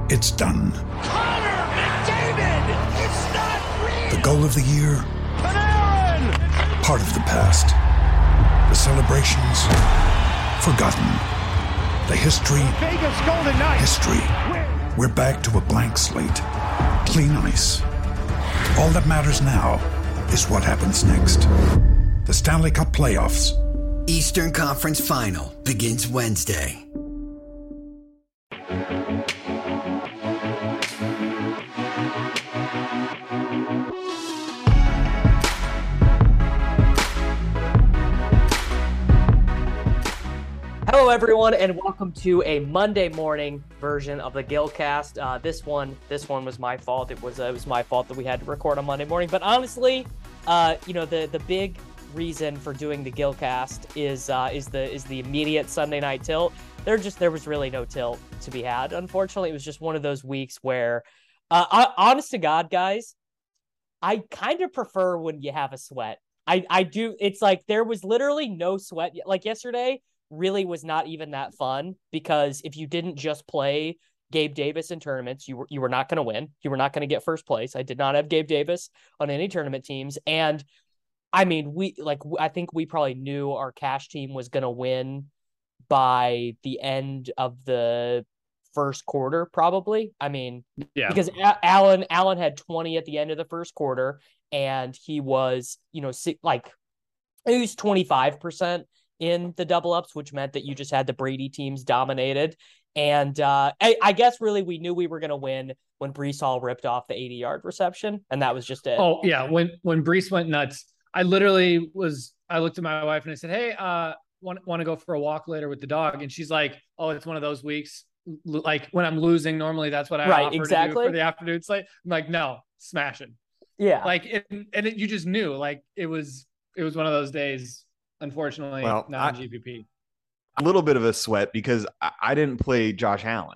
It's done. Connor McDavid! It's not real! The goal of the year? Panarin! Part of the past. The celebrations? Forgotten. The history? Vegas Golden Knights! History. We're back to a blank slate. Clean ice. All that matters now is what happens next. The Stanley Cup Playoffs. Eastern Conference Final begins Wednesday. Hello, everyone, and welcome to a Monday morning version of the Gilcast. This one was my fault. It was my fault that we had to record on Monday morning. But honestly, the big reason for doing the Gilcast is the immediate Sunday night tilt. There was really no tilt to be had. Unfortunately, it was just one of those weeks where, honest to God, guys, I kind of prefer when you have a sweat. I do. It's like there was literally no sweat. Like yesterday really was not even that fun because if you didn't just play Gabe Davis in tournaments, you were not going to win. You were not going to get first place. I did not have Gabe Davis on any tournament teams. And I mean, I think we probably knew our cash team was going to win by the end of the first quarter, probably. I mean, yeah, because Allen had 20 at the end of the first quarter and he was, he was 25% in the double ups, which meant that you just had the Brady teams dominated. And I guess really we knew we were going to win when Breece Hall ripped off the 80-yard reception. And that was just it. Oh, yeah. When Breece went nuts, I looked at my wife and I said, hey, want to go for a walk later with the dog? And she's like, oh, it's one of those weeks. Like when I'm losing, normally that's what I offer to do for the afternoon slate. I'm like, no, smashing. Yeah. You just knew like it was one of those days. Unfortunately, not in GPP. A little bit of a sweat because I didn't play Josh Allen,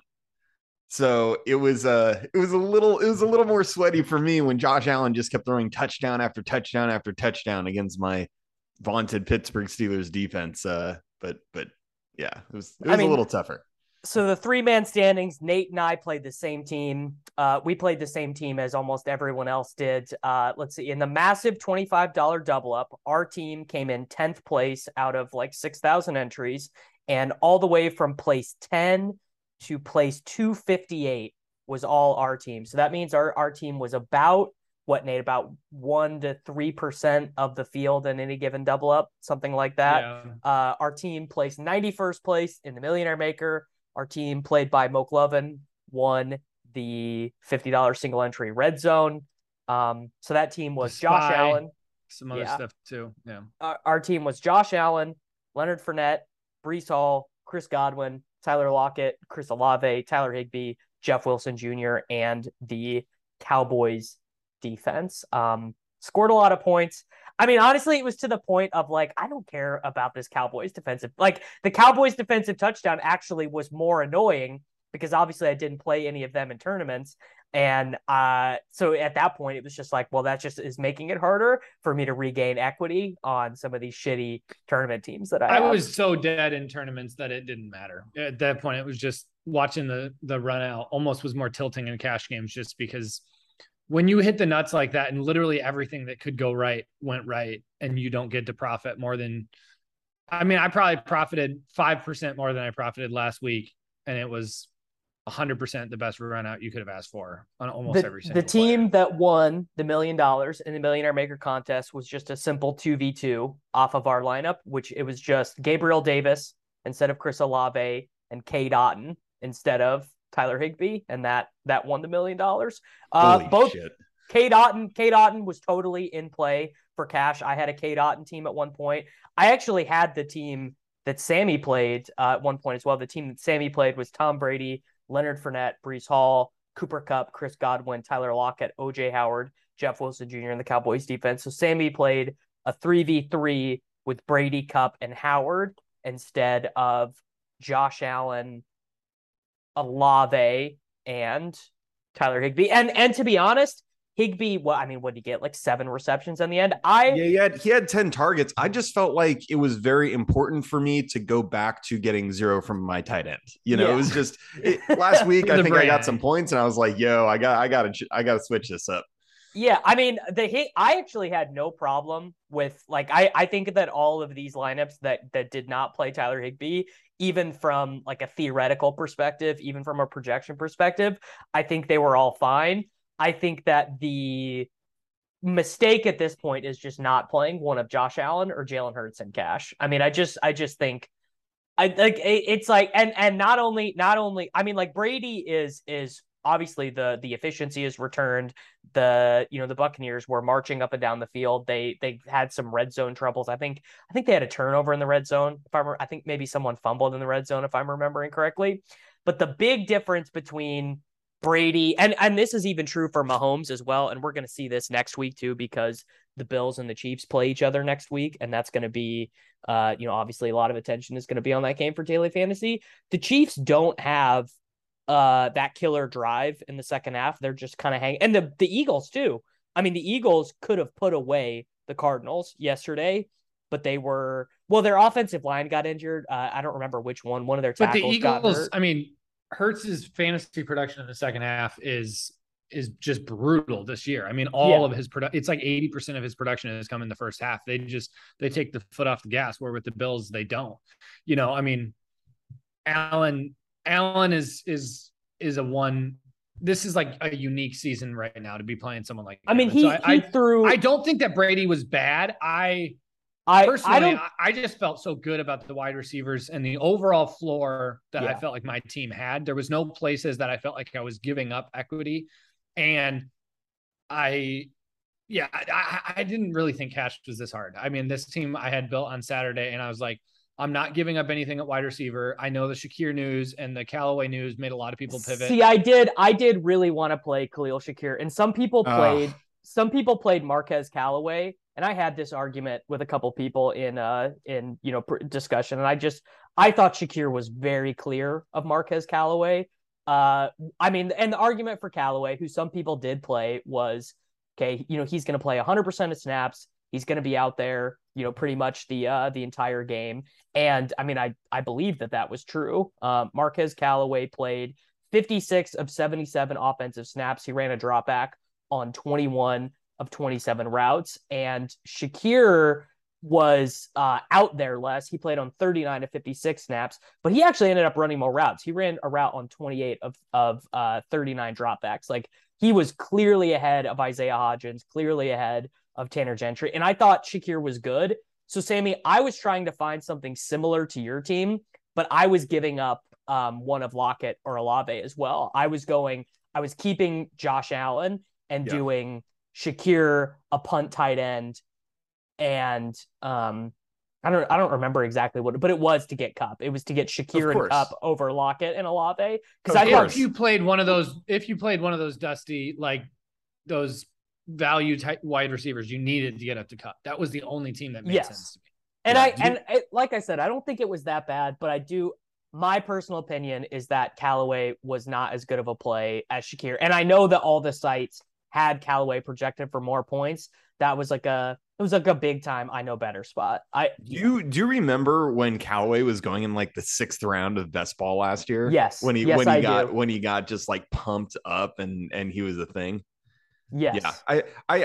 so it was a little more sweaty for me when Josh Allen just kept throwing touchdown after touchdown after touchdown against my vaunted Pittsburgh Steelers defense. But yeah, it was a little tougher. So the 3-man standings, Nate and I played the same team. We played the same team as almost everyone else did. Let's see. In the massive $25 double up, our team came in 10th place out of like 6,000 entries. And all the way from place 10 to place 258 was all our team. So that means our team was about, what, Nate, about 1 to 3% of the field in any given double up, something like that. Yeah. Our team placed 91st place in the Millionaire Maker. Our team, played by Moke Lovin, won the $50 single entry red zone. So that team was Josh Allen. Some other stuff too. Yeah. Our team was Josh Allen, Leonard Fournette, Breece Hall, Chris Godwin, Tyler Lockett, Chris Olave, Tyler Higbee, Jeff Wilson Jr., and the Cowboys defense. Scored a lot of points. I mean, honestly, it was to the point of like, I don't care about this Cowboys defensive. Like the Cowboys defensive touchdown actually was more annoying because obviously I didn't play any of them in tournaments. And so at that point, it was just like, well, that just is making it harder for me to regain equity on some of these shitty tournament teams that I have. Was so dead in tournaments that it didn't matter. At that point, it was just watching the run out almost was more tilting in cash games just because when you hit the nuts like that and literally everything that could go right went right and you don't get to profit more than, I mean, I probably profited 5% more than I profited last week. And it was 100% the best run out you could have asked for on almost every single The team that won the $1 million in the Millionaire Maker contest was just a simple 2v2 off of our lineup, which it was just Gabriel Davis instead of Chris Olave and Cade Otton instead of Tyler Higbee, and that won the $1 million. Holy shit. Cade Otton was totally in play for cash. I had a Cade Otton team at one point. I actually had the team that Sammy played at one point as well. The team that Sammy played was Tom Brady, Leonard Fournette, Breece Hall, Cooper Kupp, Chris Godwin, Tyler Lockett, O.J. Howard, Jeff Wilson Jr. in the Cowboys defense. So Sammy played a 3v3 with Brady, Kupp, and Howard instead of Josh Allen, Olave, and Tyler Higbee. And to be honest, Higbee, well, I mean, what did he get? Like 7 receptions in the end. He had 10 targets. I just felt like it was very important for me to go back to getting 0 from my tight end. It was just last week. I think I got some points, and I was like, "Yo, I got to switch this up." Yeah, I mean, I actually had no problem with I think that all of these lineups that did not play Tyler Higbee, even from like a theoretical perspective, even from a projection perspective, I think they were all fine. I think that the mistake at this point is just not playing one of Josh Allen or Jalen Hurts and Cash. I mean, I just think it's like and not only I mean, like Brady is obviously the efficiency is returned. The Buccaneers were marching up and down the field. They had some red zone troubles. I think they had a turnover in the red zone. I think maybe someone fumbled in the red zone if I'm remembering correctly. But the big difference between Brady and this is even true for Mahomes as well, and we're going to see this next week too, because the Bills and the Chiefs play each other next week, and that's going to be obviously a lot of attention is going to be on that game for daily fantasy. The Chiefs don't have that killer drive in the second half. They're just kind of hanging, and the Eagles too. I mean, the Eagles could have put away the Cardinals yesterday, but their offensive line got injured. I don't remember which one of their tackles. But the Eagles, got hurt. I mean, Hurts's fantasy production in the second half is just brutal this year. I mean, all of his production, it's like 80% of his production has come in the first half. They take the foot off the gas, where with the Bills, they don't. I mean, Allen is a one. This is like a unique season right now to be playing someone like him. I mean, he threw. I don't think that Brady was bad. I just felt so good about the wide receivers and the overall floor that I felt like my team had. There was no places that I felt like I was giving up equity. And I didn't really think Cash was this hard. I mean, this team I had built on Saturday, and I was like, I'm not giving up anything at wide receiver. I know the Shakir news and the Callaway news made a lot of people pivot. See, I did really want to play Khalil Shakir, and some people played Marquez Callaway. And I had this argument with a couple people in discussion, and I thought Shakir was very clear of Marquez Callaway. I mean, and the argument for Callaway, who some people did play, was okay. He's going to play 100% of snaps. He's going to be out there, pretty much the entire game. And I mean, I believe that was true. Marquez Callaway played 56 of 77 offensive snaps. He ran a drop back on 21 of 27 routes, and Shakir was out there less. He played on 39 of 56 snaps, but he actually ended up running more routes. He ran a route on 28 of 39 dropbacks. Like, he was clearly ahead of Isaiah Hodgins, clearly ahead of Tanner Gentry, and I thought Shakir was good. So, Sammy, I was trying to find something similar to your team, but I was giving up one of Lockett or Olave as well. I was keeping Josh Allen and doing Shakir, a punt tight end, and I don't remember exactly but it was to get Kupp. It was to get Shakir and Kupp over Lockett and Olave. Because if you played one of those Dusty, like those value type wide receivers, you needed to get up to Kupp. That was the only team that made sense to me. And like I said, I don't think it was that bad, but my personal opinion is that Callaway was not as good of a play as Shakir. And I know that all the sites had Callaway projected for more points. That was like a big time I know better spot. Do you remember when Callaway was going in like the 6th round of best ball last year? Yes. When he got just like pumped up and he was a thing. Yes. Yeah.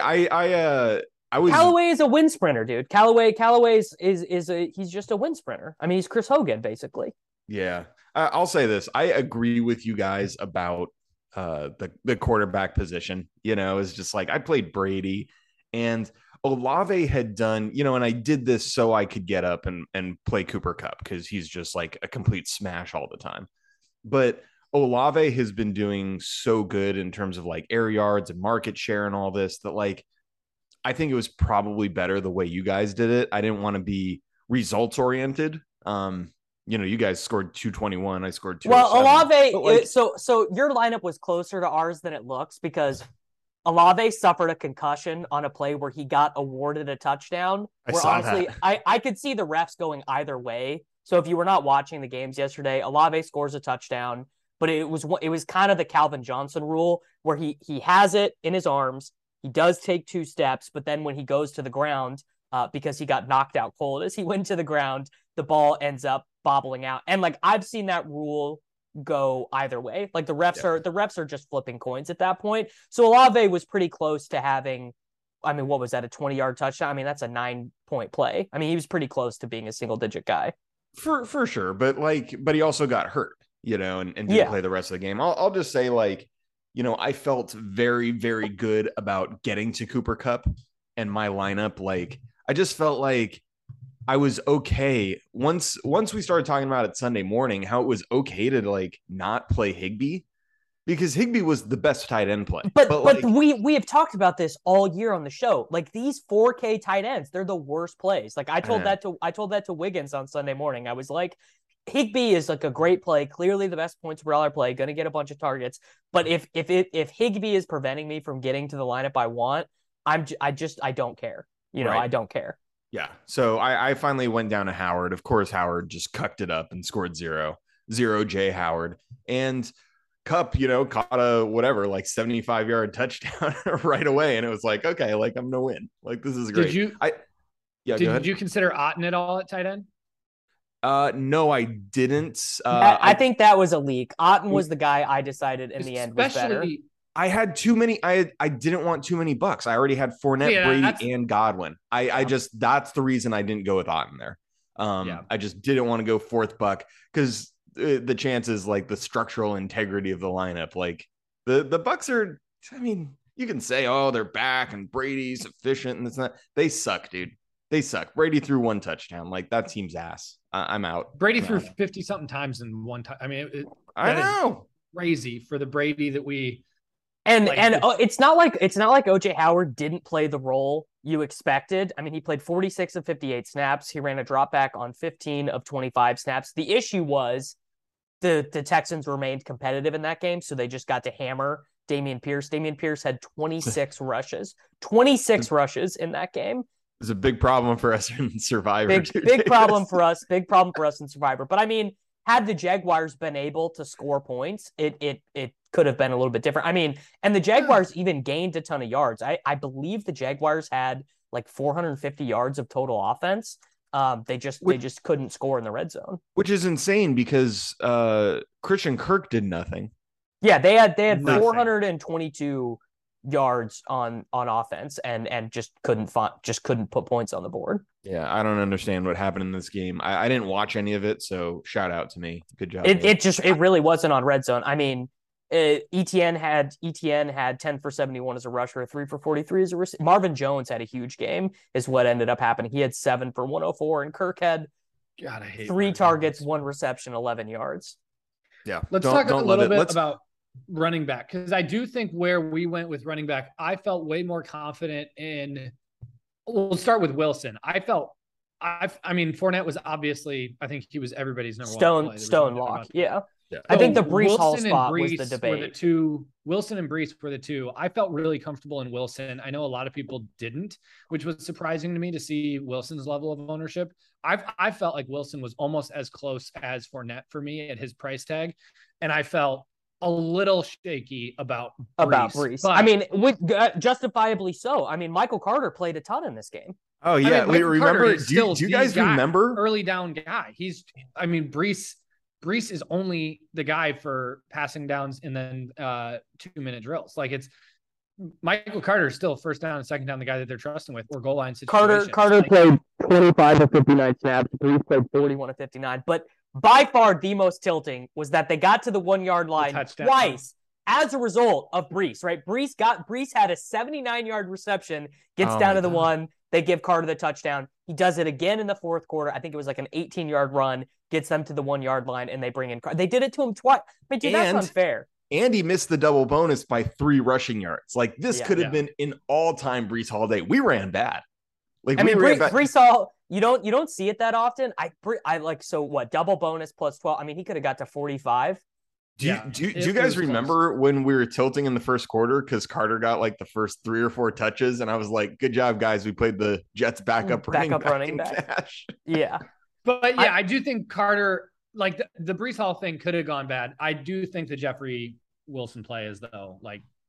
I was. Callaway is a wind sprinter, dude. Callaway he's just a wind sprinter. I mean, he's Chris Hogan basically. Yeah. I'll say this. I agree with you guys about the quarterback position. It's just like I played Brady, and Olave had done, and I did this so I could get up and play Cooper Kupp because he's just like a complete smash all the time. But Olave has been doing so good in terms of like air yards and market share and all this that like I think it was probably better the way you guys did it. I didn't want to be results oriented. You guys scored 221. I scored 207. Well, Olave, so your lineup was closer to ours than it looks because Olave suffered a concussion on a play where he got awarded a touchdown. I could see the refs going either way. So if you were not watching the games yesterday, Olave scores a touchdown, but it was kind of the Calvin Johnson rule where he has it in his arms, He does take 2 steps, but then when he goes to the ground, because he got knocked out cold as he went to the ground, the ball ends up bobbling out. And like I've seen that rule go either way. Like the refs are just flipping coins at that point. So Olave was pretty close to having, I mean, what was that, a 20-yard touchdown? I mean, that's a 9-point play. I mean, he was pretty close to being a single-digit guy. For sure. But he also got hurt, and didn't play the rest of the game. I'll just say, like, I felt very, very good about getting to Cooper Kupp and my lineup. Like, I just felt like I was okay once we started talking about it Sunday morning, how it was okay to like not play Higbee, because Higbee was the best tight end play. But like, we have talked about this all year on the show. Like these 4K tight ends, they're the worst plays. Like I told that to Wiggins on Sunday morning. I was like, Higbee is like a great play, clearly the best points per dollar play, going to get a bunch of targets. But if Higbee is preventing me from getting to the lineup I want, I don't care. Right. I don't care. Yeah. So I finally went down to Howard. Of course, Howard just cucked it up and scored 0 Jay Howard. And Kupp, caught a 75-yard touchdown right away. And it was like, okay, like I'm going to win. Like, this is great. Did you consider Otton at all at tight end? No, I didn't. I think that was a leak. Otton was the guy I decided in the end was better. I had too many. I didn't want too many bucks. I already had Fournette, Brady, and Godwin. I just, that's the reason I didn't go with Otton there. I just didn't want to go fourth buck because the chances, like the structural integrity of the lineup, like the Bucks are, I mean, you can say, oh, they're back and Brady's efficient and it's not. They suck, dude. They suck. Brady threw 1 touchdown. Like that team's ass. I'm out. Brady threw 50 something times in one time. I mean, I know, crazy for the Brady that we. And it's not like OJ Howard didn't play the role you expected. I mean, he played 46 of 58 snaps. He ran a drop back on 15 of 25 snaps. The issue was the Texans remained competitive in that game, so they just got to hammer Dameon Pierce. Dameon Pierce had 26 rushes. 26 rushes in that game. It's a big problem for us in Survivor. Big problem for us. Big problem for us in Survivor. But I mean, had the Jaguars been able to score points, it could have been a little bit different. I mean, and the Jaguars even gained a ton of yards. I believe the Jaguars had like 450 yards of total offense. They just couldn't score in the red zone, which is insane because Christian Kirk did nothing. Yeah, they had 422 yards on offense and just couldn't put points on the board. Yeah, I don't understand what happened in this game. I didn't watch any of it, so shout out to me. Good job. It really wasn't on red zone. I mean, ETN had 10 for 71 as a rusher, 3 for 43 as a receiver. Marvin Jones had a huge game, is what ended up happening. He had 7 for 104, and Kirk had 3 targets, 1 reception, 11 yards. Yeah. Let's talk a little bit about running back, because I do think where we went with running back, I felt way more confident in. We'll start with Wilson. I mean, Fournette was obviously, I think he was everybody's number one. Stone lock. Yeah. I think the Breece Hall spot was the debate. Wilson and Breece were the two. I felt really comfortable in Wilson. I know a lot of people didn't, which was surprising to me to see Wilson's level of ownership. I felt like Wilson was almost as close as Fournette for me at his price tag. And I felt a little shaky about Breece. I mean, justifiably so. I mean, Michael Carter played a ton in this game. Oh yeah, remember? Do you guys remember early down guy? Breece is only the guy for passing downs and then 2-minute drills. Like it's Michael Carter is still first down and second down the guy that they're trusting with or goal line situations. Carter played 25 of 59 snaps. Breece played 41 of 59, but by far the most tilting was that they got to the 1-yard line twice as a result of Breece, right? Breece had a 79-yard reception, gets down to the 1. They give Carter the touchdown. He does it again in the fourth quarter. I think it was like an 18-yard run, gets them to the 1-yard line, and they bring in Carter. They did it to him twice. I mean, dude, that's unfair. And he missed the double bonus by 3 rushing yards. Like this could have been an all-time Breece Hall day. We ran bad. Like Breece Hall, you don't see it that often. I like, so what, double bonus plus 12. I mean, he could have got to 45. Do you guys remember when we were tilting in the first quarter because Carter got like the first 3 or 4 touches, and I was like, "Good job, guys! We played the Jets backup running back." Yeah, but yeah, I do think Carter, like the Breece Hall thing, could have gone bad. I do think the Jeffrey Wilson play is though, like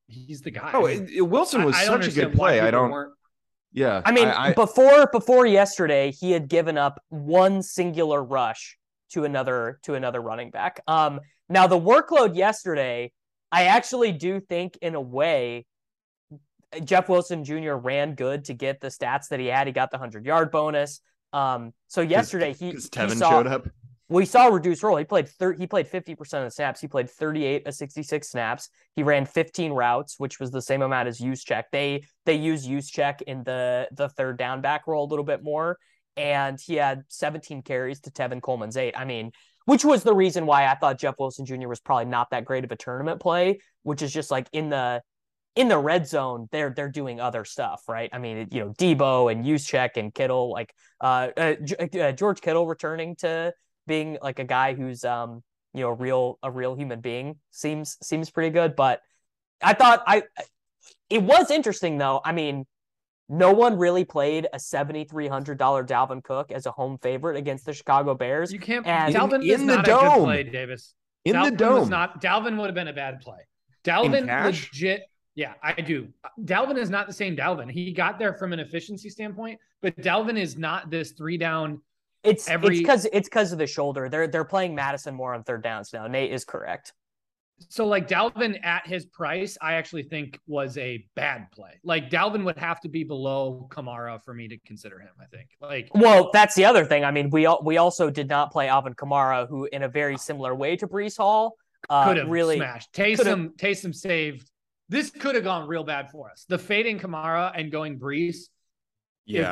he's the guy. Oh, I mean, Wilson was I don't such a good understand why play. I people don't. weren't- Yeah, I mean, before yesterday, he had given up one singular rush to another running back. Now the workload yesterday, I actually do think in a way, Jeff Wilson Jr. ran good to get the stats that he had. He got the 100-yard bonus. So yesterday Tevin saw, showed up. We saw a reduced role. He played 50% of the snaps. He played 38 of 66 snaps. He ran 15 routes, which was the same amount as Juszczyk. They use Juszczyk in the third down back role a little bit more. And he had 17 carries to Tevin Coleman's 8. I mean, which was the reason why I thought Jeff Wilson Jr. was probably not that great of a tournament play, which is just like in the red zone, they're doing other stuff, right? I mean, Debo and Juszczyk and Kittle, like George Kittle returning to being like a guy who's a real human being seems pretty good. But I thought it was interesting though. I mean, no one really played a $7,300 Dalvin Cook as a home favorite against the Chicago Bears. You can't. And Dalvin in is the not dome. a good play, Davis. In Dalvin the dome. was not. Dalvin would have been a bad play. Dalvin cash? legit. Yeah, I do. Dalvin is not the same Dalvin. He got there from an efficiency standpoint, but Dalvin is not this 3-down. It's because of the shoulder. They're playing Madison more on third downs now. Nate is correct. So like Dalvin at his price, I actually think was a bad play. Like Dalvin would have to be below Kamara for me to consider him, I think. Like, well, that's the other thing. I mean, we also did not play Alvin Kamara, who in a very similar way to Breece Hall could have really smashed. Taysom saved. This could have gone real bad for us. The fading Kamara and going Breece. Yeah. If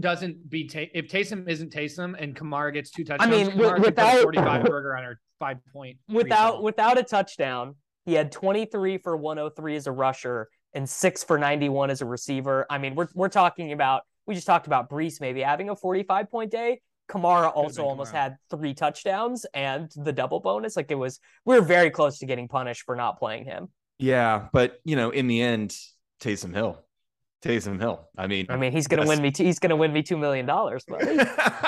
Taysom isn't Taysom and Kamara gets 2 touchdowns, I mean, Kamara could put a without 45 burger on our 5-point. without a touchdown, he had 23 for 103 as a rusher and 6 for 91 as a receiver. I mean, we're talking about, we just talked about Breece maybe having a 45-point day. Kamara also almost had 3 touchdowns and the double bonus. Like we were very close to getting punished for not playing him. Yeah, but in the end, Taysom Hill. I mean, he's gonna win me. He's gonna win me $2 million. Buddy.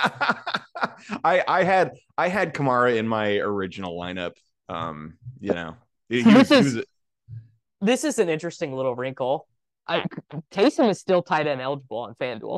I had Kamara in my original lineup. This is an interesting little wrinkle. Taysom is still tight end eligible on FanDuel,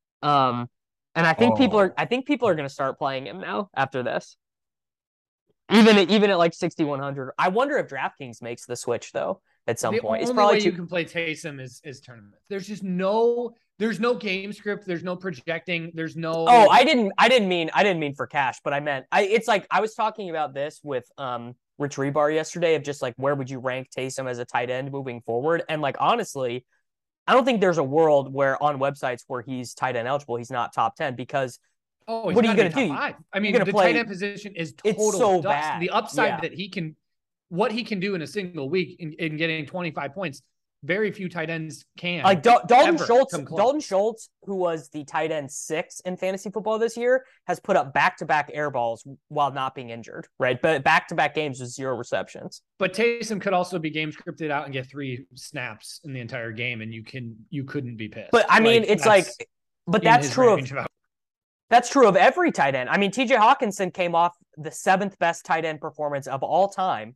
and I think people are going to start playing him now after this. Even at like 6,100. I wonder if DraftKings makes the switch though at some point. It's probably you can play Taysom is tournament. There's just no game script. There's no projecting. There's no. Oh, I didn't mean for cash, but I meant it's like I was talking about this with Rich Rebar yesterday of just like where would you rank Taysom as a tight end moving forward, and like honestly, I don't think there's a world where on websites where he's tight end eligible he's not top 10 because. Oh, what are you going to do? 5. I mean, the tight end position is total so dust. bad. The upside that what he can do in a single week in getting 25 points, very few tight ends can. Like Dalton Schultz, who was the tight end 6 in fantasy football this year, has put up back-to-back air balls while not being injured, right? But back-to-back games with 0 receptions. But Taysom could also be game scripted out and get 3 snaps in the entire game, and you couldn't be pissed. But I mean, that's true of. That's true of every tight end. I mean, TJ Hawkinson came off the 7th best tight end performance of all time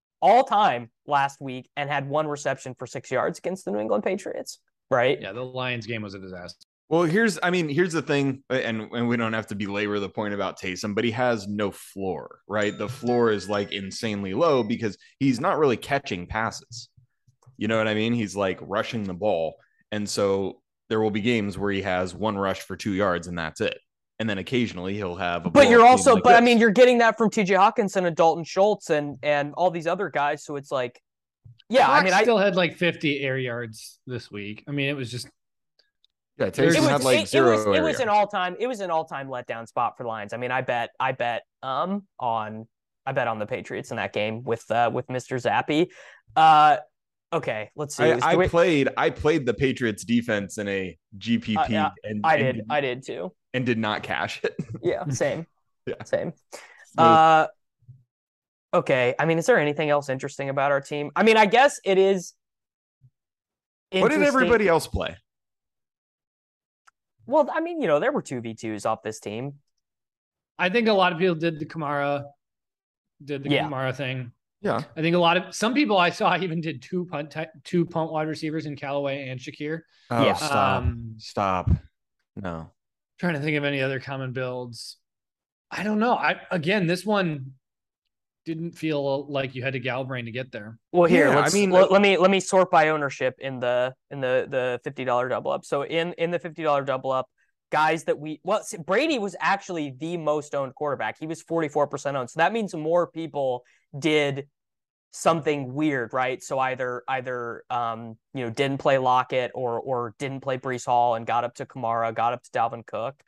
last week and had 1 reception for 6 yards against the New England Patriots, right? Yeah, the Lions game was a disaster. Well, here's the thing, and we don't have to belabor the point about Taysom, but he has no floor, right? The floor is like insanely low because he's not really catching passes. You know what I mean? He's like rushing the ball. And so there will be games where he has 1 rush for 2 yards and that's it. And then occasionally he'll have I mean, you're getting that from TJ Hawkinson and Dalton Schultz and all these other guys. So it's like, yeah, Fox I mean, I still had like 50 air yards this week. I mean, it was just. Yeah, Taysom had like 0. It was an all-time letdown spot for the Lions. I mean, I bet on the Patriots in that game with Mr. Zappe. Okay, let's see. I played the Patriots defense in a GPP, and I did too, and did not cash it. Yeah, same. Yeah. Same. Okay. I mean, is there anything else interesting about our team? I mean, I guess it is. What did everybody else play? Well, I mean, there were 2v2s off this team. I think a lot of people did the Kamara thing. Yeah. I think some people I saw even did two punt wide receivers in Callaway and Shakir. Oh, Yeah. Stop. No. Trying to think of any other common builds. I don't know. This one didn't feel like you had to Galbrain to get there. Well, here, Yeah, let me sort by ownership in the $50 double up. So in the $50 double up, guys that Brady was actually the most owned quarterback. He was 44% owned. So that means more people did something weird, right? So either didn't play Lockett or didn't play Breece Hall and got up to Kamara, got up to Dalvin Cook.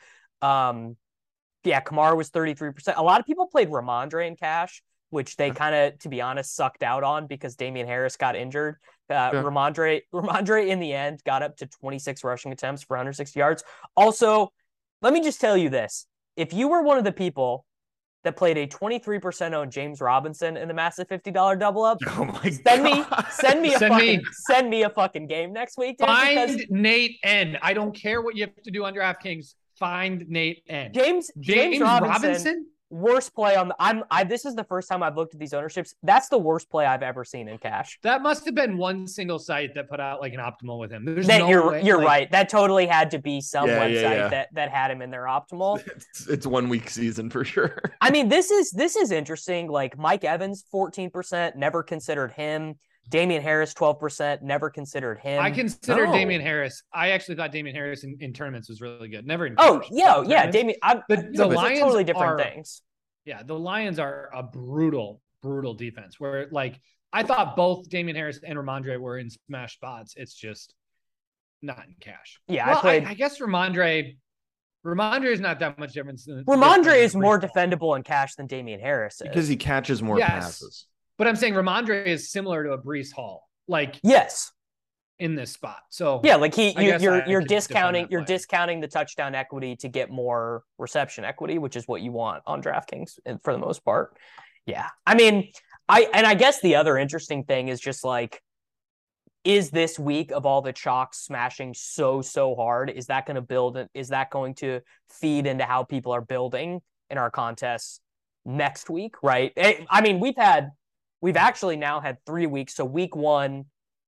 Kamara was 33%. A lot of people played Ramondre in cash, which they kind of, to be honest, sucked out on because Damian Harris got injured. Ramondre in the end got up to 26 rushing attempts for 160 yards. Also, let me just tell you this. If you were one of the people that played a 23% owned James Robinson in the massive $50 double up, oh my God. send me a fucking game next week. Dude, Find Nate N. I don't care what you have to do on DraftKings. Find Nate N. James Robinson? Worst play on the this is the first time I've looked at these ownerships. That's the worst play I've ever seen in cash. That must have been one single site that put out like an optimal with him. You're right. That totally had to be some website that had him in their optimal. It's 1 week season for sure. I mean, this is interesting. Like Mike Evans, 14%, never considered him. Damian Harris, 12%, never considered him. I considered Damian Harris. I actually thought Damian Harris in tournaments was really good. Never in Damian. The Lions are totally different things. Yeah, the Lions are a brutal defense where like I thought both Damian Harris and Ramondre were in smash spots. It's just not in cash. Yeah, I guess Ramondre is not that much difference. Ramondre is more defendable in cash than Damian Harris is. Because he catches more passes. But I'm saying Ramondre is similar to a Breece Hall. Like yes. In this spot. So yeah, like you're discounting the touchdown equity to get more reception equity, which is what you want on DraftKings for the most part. Yeah. I mean, I guess the other interesting thing is just like, is this week of all the chalks smashing so hard? Is that going to build? Is that going to feed into how people are building in our contests next week? Right. I mean, we've actually now had 3 weeks. So week 1,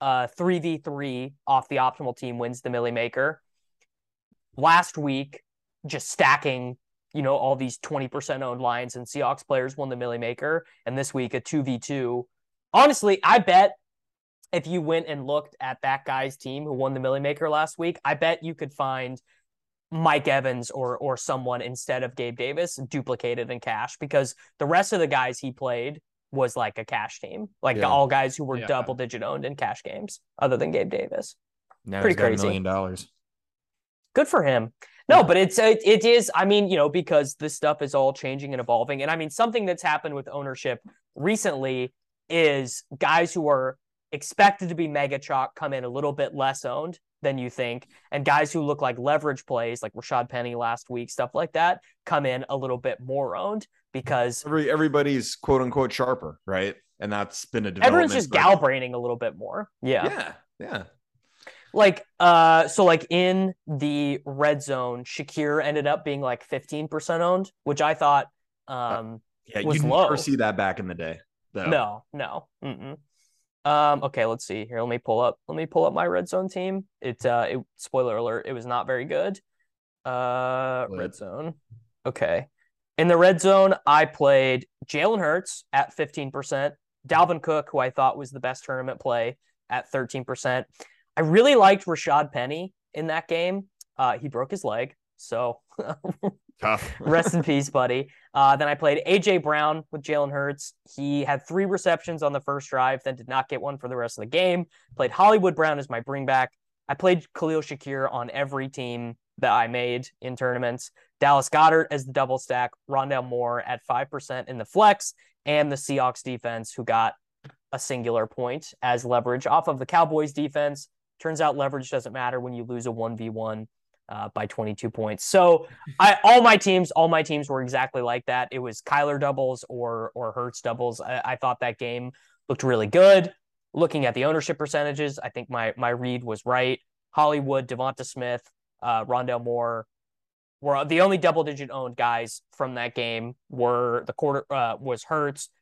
3v3 off the optimal team wins the Millie Maker. Last week, just stacking, all these 20% owned Lions and Seahawks players won the Millie Maker. And this week, a 2v2. Honestly, I bet if you went and looked at that guy's team who won the Millie Maker last week, I bet you could find Mike Evans or someone instead of Gabe Davis duplicated in cash, because the rest of the guys he played was like a cash team, like all guys who were double digit owned in cash games other than Gabe Davis. Now pretty he's got $1 million. Good for him. No, but it is, I mean, because this stuff is all changing and evolving. And I mean, something that's happened with ownership recently is guys who are expected to be mega chalk come in a little bit less owned than you think. And guys who look like leverage plays, like Rashad Penny last week, stuff like that, come in a little bit more owned because everybody's quote unquote sharper, right? And that's been a development. Everyone's just Galbraining a little bit more. Yeah. Like, so like in the red zone, Shakir ended up being like 15% owned, which I thought was you'd low. never see that back in the day. Though. No. Okay, let's see here. Let me pull up my red zone team. Spoiler alert, it was not very good. Red zone. Okay. In the red zone, I played Jalen Hurts at 15%, Dalvin Cook, who I thought was the best tournament play, at 13%. I really liked Rashad Penny in that game. He broke his leg, so tough. Rest in peace, buddy. Then I played AJ Brown with Jalen Hurts. He had 3 receptions on the first drive, then did not get one for the rest of the game. Played Hollywood Brown as my bringback. I played Khalil Shakir on every team that I made in tournaments. Dallas Goedert as the double stack, Rondale Moore at 5% in the flex, and the Seahawks defense, who got a singular point as leverage off of the Cowboys defense. Turns out leverage doesn't matter when you lose a 1v1 by 22 points. So all my teams were exactly like that. It was Kyler doubles or Hurts doubles. I thought that game looked really good. Looking at the ownership percentages, I think my read was right. Hollywood, Devonta Smith, Rondale Moore were the only double-digit owned guys from that game. Was Hurts,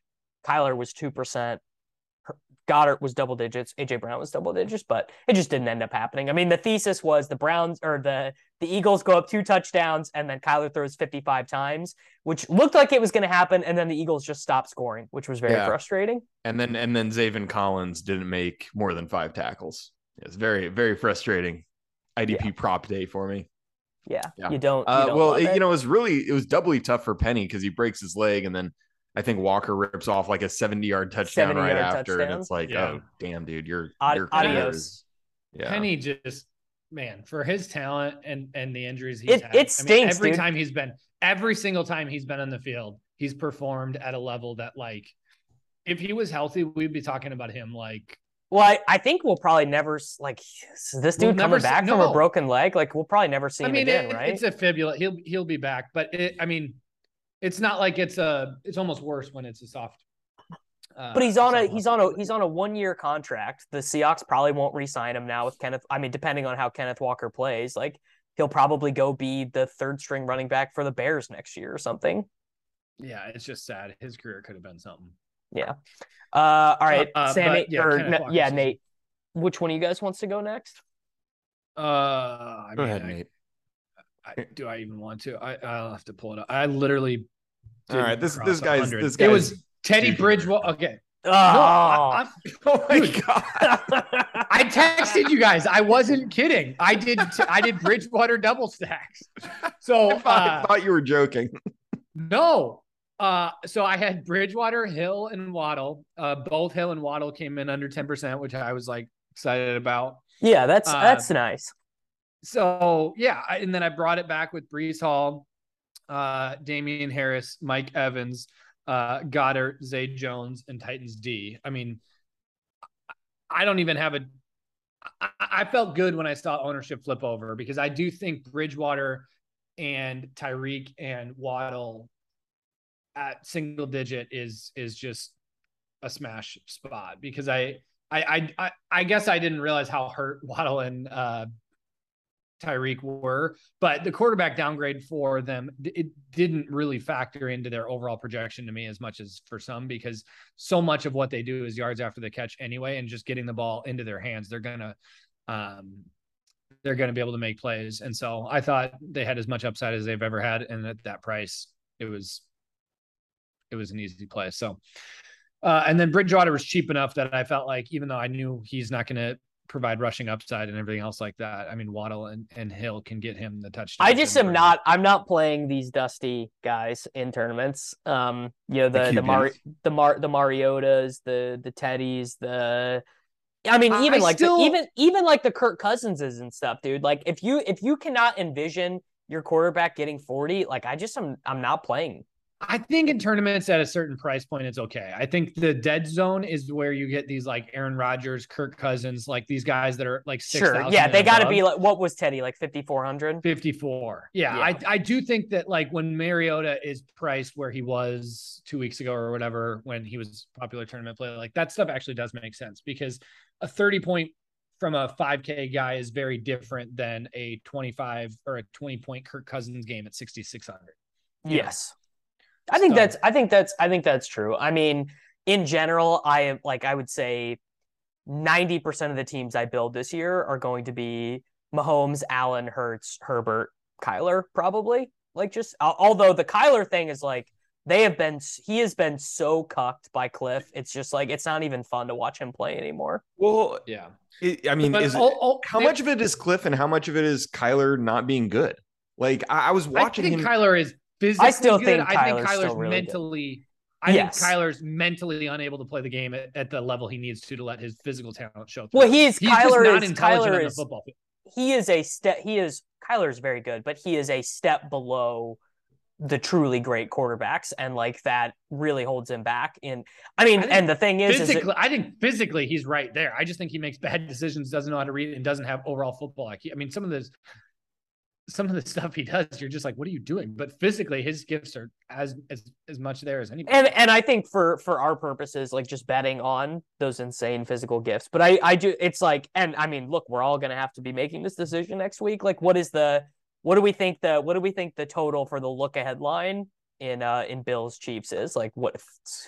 Kyler was 2%. Goddard was double digits. AJ Brown was double digits, but it just didn't end up happening. I mean, the thesis was the Browns or the Eagles go up 2 touchdowns and then Kyler throws 55 times, which looked like it was going to happen. And then the Eagles just stopped scoring, which was very frustrating. And then Zaven Collins didn't make more than 5 tackles. It's very, very frustrating. IDP prop day for me. Yeah. You don't it was doubly tough for Penny because he breaks his leg and then I think Walker rips off like a 70-yard touchdown right after. And it's like, oh, damn, dude, you're adios. Yeah. Penny just, man, for his talent and the injuries he's had. It stinks, every single time he's been on the field, he's performed at a level that, like, if he was healthy, we'd be talking about him like. Well, I think we'll probably never, like, this dude coming back from a broken leg, like, we'll probably never see him again, right? It's a fibula. He'll be back, but it's not like it's almost worse when it's a soft. But he's on a 1-year contract. The Seahawks probably won't re-sign him now with Kenneth. I mean, depending on how Kenneth Walker plays, like he'll probably go be the 3rd string running back for the Bears next year or something. Yeah, it's just sad. His career could have been something. Yeah. All right, Sammy Nate. Which one of you guys wants to go next? Go ahead, Nate. Do I even want to? I'll have to pull it up. I literally. All right, this guy's. It was Teddy Bridgewater. Okay. Oh, oh my God. I texted you guys. I wasn't kidding. I did Bridgewater double stacks. So I thought you were joking. No. So I had Bridgewater, Hill, and Waddle. Both Hill and Waddle came in under 10%, which I was like excited about. Yeah, that's nice. So yeah, and then I brought it back with Breece Hall, Damian Harris, Mike Evans, Goddard, Zay Jones, and Titans D. I mean, I don't even have I felt good when I saw ownership flip over because I do think Bridgewater and Tyreek and Waddle at single digit is just a smash spot because I guess I didn't realize how hurt Waddle and Tyreek were, but the quarterback downgrade for them, it didn't really factor into their overall projection to me as much as for some, because so much of what they do is yards after the catch anyway, and just getting the ball into their hands, they're going to be able to make plays. And so I thought they had as much upside as they've ever had. And at that price, it was an easy play. So, and then Bridgewater was cheap enough that I felt like, even though I knew he's not going to provide rushing upside and everything else like that, I mean, Waddle and Hill can get him the touchdown. I'm not playing these dusty guys in tournaments. The Mariotas, the Teddys, even like the Kirk Cousinses and stuff, dude. Like if you cannot envision your quarterback getting 40, like I'm not playing. I think in tournaments at a certain price point, it's okay. I think the dead zone is where you get these like Aaron Rodgers, Kirk Cousins, like these guys that are like 6,000. Sure. Yeah. They got to be like, what was Teddy, like 5,400? 54. Yeah. I do think that like when Mariota is priced where he was 2 weeks ago or whatever, when he was popular tournament play, like that stuff actually does make sense because a 30 point from a 5K guy is very different than a 25 or a 20 point Kirk Cousins game at 6,600. Yes. I think that's true. I mean, in general, I would say 90% of the teams I build this year are going to be Mahomes, Allen, Hurts, Herbert, Kyler, probably. Like just, although the Kyler thing is like, he has been so cucked by Cliff. It's just like, it's not even fun to watch him play anymore. Well, yeah. How much of it is Cliff and how much of it is Kyler not being good? Like I was watching him. Kyler is physically I still good. think I think Kyler's Kyler's really mentally. Good. I think Kyler's mentally unable to play the game at the level he needs to let his physical talent show through. Well, Kyler is the football field. Kyler is very good, but he is a step below the truly great quarterbacks, and like that really holds him back. And the thing is, I think physically he's right there. I just think he makes bad decisions, doesn't know how to read it, and doesn't have overall football IQ. I mean, some of the stuff he does, you're just like, what are you doing? But physically, his gifts are as much there as anybody. And I think for our purposes, like just betting on those insane physical gifts. But I do, it's like, and I mean, look, we're all going to have to be making this decision next week. Like, what do we think the total for the look ahead line in Bills Chiefs is? Like, what,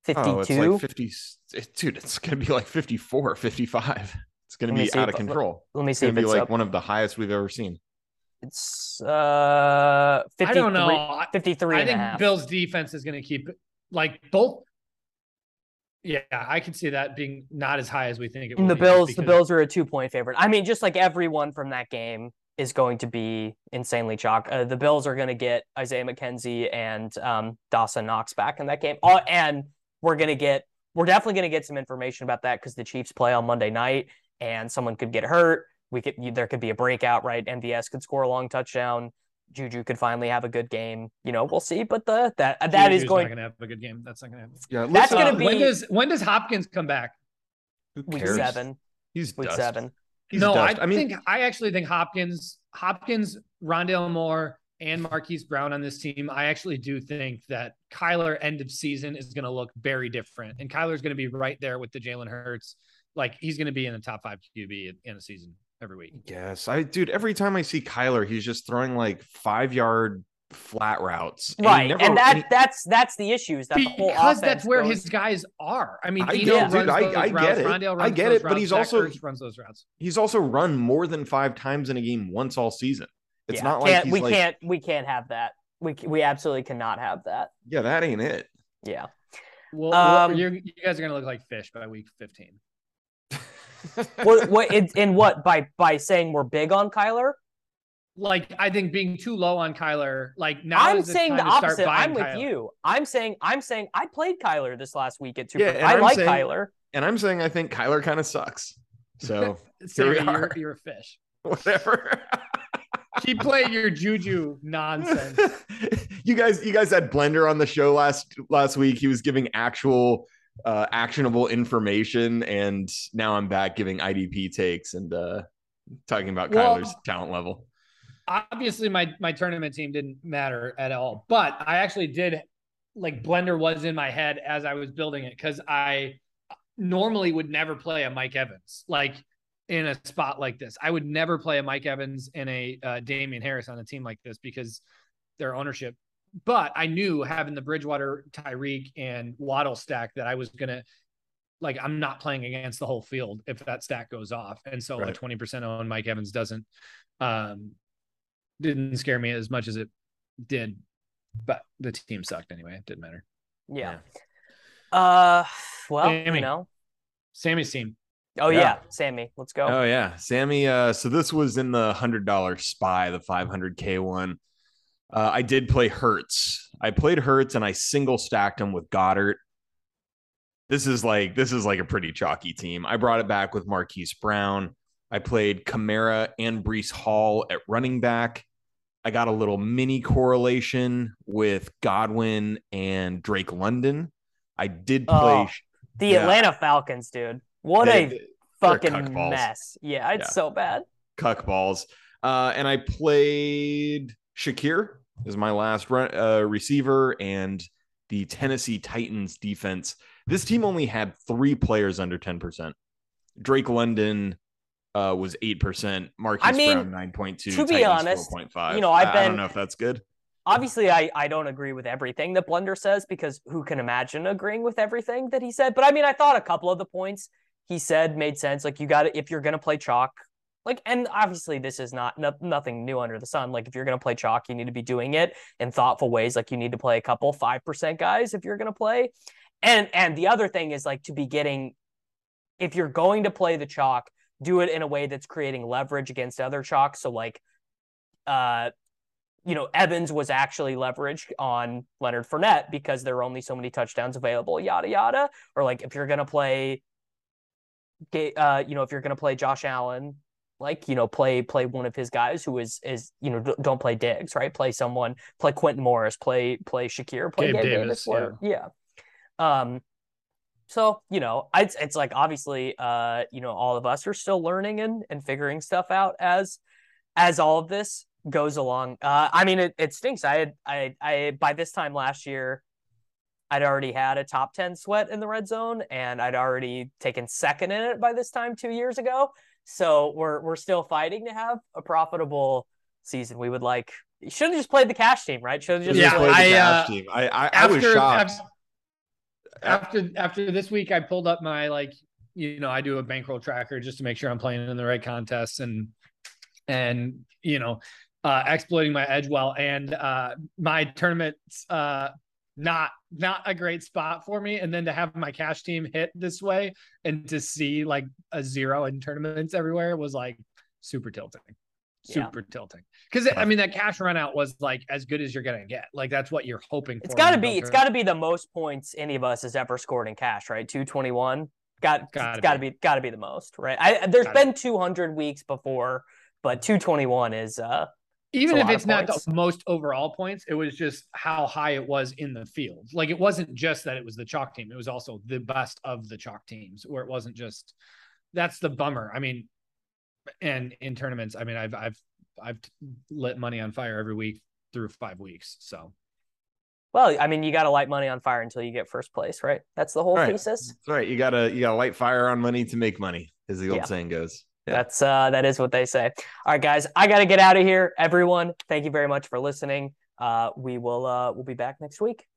Oh, it's 52. like 50. Dude, it's going to be like 54, 55. It's going to be out of control. Let me It's see going if to be it's like up. one of the highest we've ever seen. It's 53, I don't know. 53 I and a think half. Bills defense is going to keep like both. Yeah, I can see that being not as high as we think it will And the be, Bills are a 2-point favorite. I mean, just like everyone from that game is going to be insanely chalk. The Bills are going to get Isaiah McKenzie and Dawson Knox back in that game. And we're definitely going to get some information about that because the Chiefs play on Monday night and someone could get hurt. There could be a breakout, right? MVS could score a long touchdown. Juju could finally have a good game. We'll see. But that is going to have a good game. That's not going to happen. Yeah, that's going to be when does Hopkins come back? week 7. He's week dust. 7. He's no, dust. I actually think Hopkins, Rondale Moore, and Marquise Brown on this team. I actually do think that Kyler end of season is going to look very different, and Kyler's going to be right there with the Jalen Hurts. Like he's going to be in the top 5 QB in a season every week. Yes, every time I see Kyler, he's just throwing like 5-yard flat routes. Right. And that's the issue is that the whole because offense that's where goes, his guys are. I mean, I get it. I get it. Rondale I get it, but he's also runs those routes. He's also run more than 5 times in a game once all season. It's not like we can't have that. We absolutely cannot have that. Yeah, that ain't it. Yeah. Well, you guys are gonna look like fish by week 15. what by saying we're big on Kyler? Like I think being too low on Kyler. Like now I'm saying the opposite. I'm with you. I'm saying I played Kyler this last week at 2. Yeah, I like Kyler, and I'm saying I think Kyler kind of sucks. So you're a fish. Whatever. Keep playing your Juju nonsense. You guys had Blender on the show last week. He was giving actual actionable information, and now I'm back giving IDP takes and talking about Kyler's talent level. Obviously, my tournament team didn't matter at all, but I actually did. Like Blender was in my head as I was building it because I normally would never play a Mike Evans like in a spot like this. I would never play a Mike Evans and a Damian Harris on a team like this because their ownership. But I knew having the Bridgewater, Tyreek, and Waddle stack that I was gonna like. I'm not playing against the whole field if that stack goes off, and so a 20% on Mike Evans didn't scare me as much as it did. But the team sucked anyway. It didn't matter. Yeah. Well, Sammy's team. Oh yeah, Sammy, let's go. Oh yeah, Sammy. So this was in the $100 spy, the 500K one. I did play Hurts. I played Hurts and I single stacked him with Goddard. This is like a pretty chalky team. I brought it back with Marquise Brown. I played Kamara and Breece Hall at running back. I got a little mini correlation with Godwin and Drake London. I did play the Atlanta Falcons, dude. What a fucking mess. Yeah, it's so bad. Cuck balls. And I played Shakir as my last receiver and the Tennessee Titans defense. This team only had 3 players under 10%. Drake London was 8%. Marquise Brown 9.2. To be honest, 4.5. I don't know if that's good. Obviously, I don't agree with everything that Blender says because who can imagine agreeing with everything that he said? But I mean, I thought a couple of the points he said made sense. Like you got to, if you're going to play chalk, like, and obviously this is nothing new under the sun. Like if you're going to play chalk, you need to be doing it in thoughtful ways. Like you need to play a couple 5% guys if you're going to play. And the other thing is like if you're going to play the chalk, do it in a way that's creating leverage against other chalks. So like, Evans was actually leveraged on Leonard Fournette because there were only so many touchdowns available, yada, yada. Or like, if you're going to play, if you're going to play Josh Allen, like, play one of his guys who is don't play Diggs, right? Play Quentin Morris, play Shakir, play Gabe Davis. Yeah. So, it's like, obviously, all of us are still learning and figuring stuff out as all of this goes along. I mean, it stinks. I by this time last year, I'd already had a top 10 sweat in the red zone and I'd already taken second in it by this time 2 years ago. So we're still fighting to have a profitable season. We would should have just played the cash team, right? Should have just played the cash team. I was shocked. after this week, I pulled up my I do a bankroll tracker just to make sure I'm playing in the right contests and exploiting my edge well. And my tournament's not a great spot for me. And then to have my cash team hit this way and to see like a 0 in tournaments everywhere was like super tilting. Tilting. Because I mean, that cash run out was like as good as you're gonna get. Like that's what you're hoping for. It's gotta be the most points any of us has ever scored in cash, right? 221. Gotta be the most, right? There's been 200 weeks before, but 221 is even if it's not the most overall points, it was just how high it was in the field. Like it wasn't just that it was the chalk team, it was also the best of the chalk teams, where it wasn't just that's the bummer. I mean, and in tournaments, I mean, I've lit money on fire every week through 5 weeks. So, well, I mean, you got to light money on fire until you get first place, right? That's the whole thesis. That's right. You gotta light fire on money to make money, as the old saying goes. Yeah. That is what they say. All right, guys, I got to get out of here. Everyone, thank you very much for listening. We'll be back next week.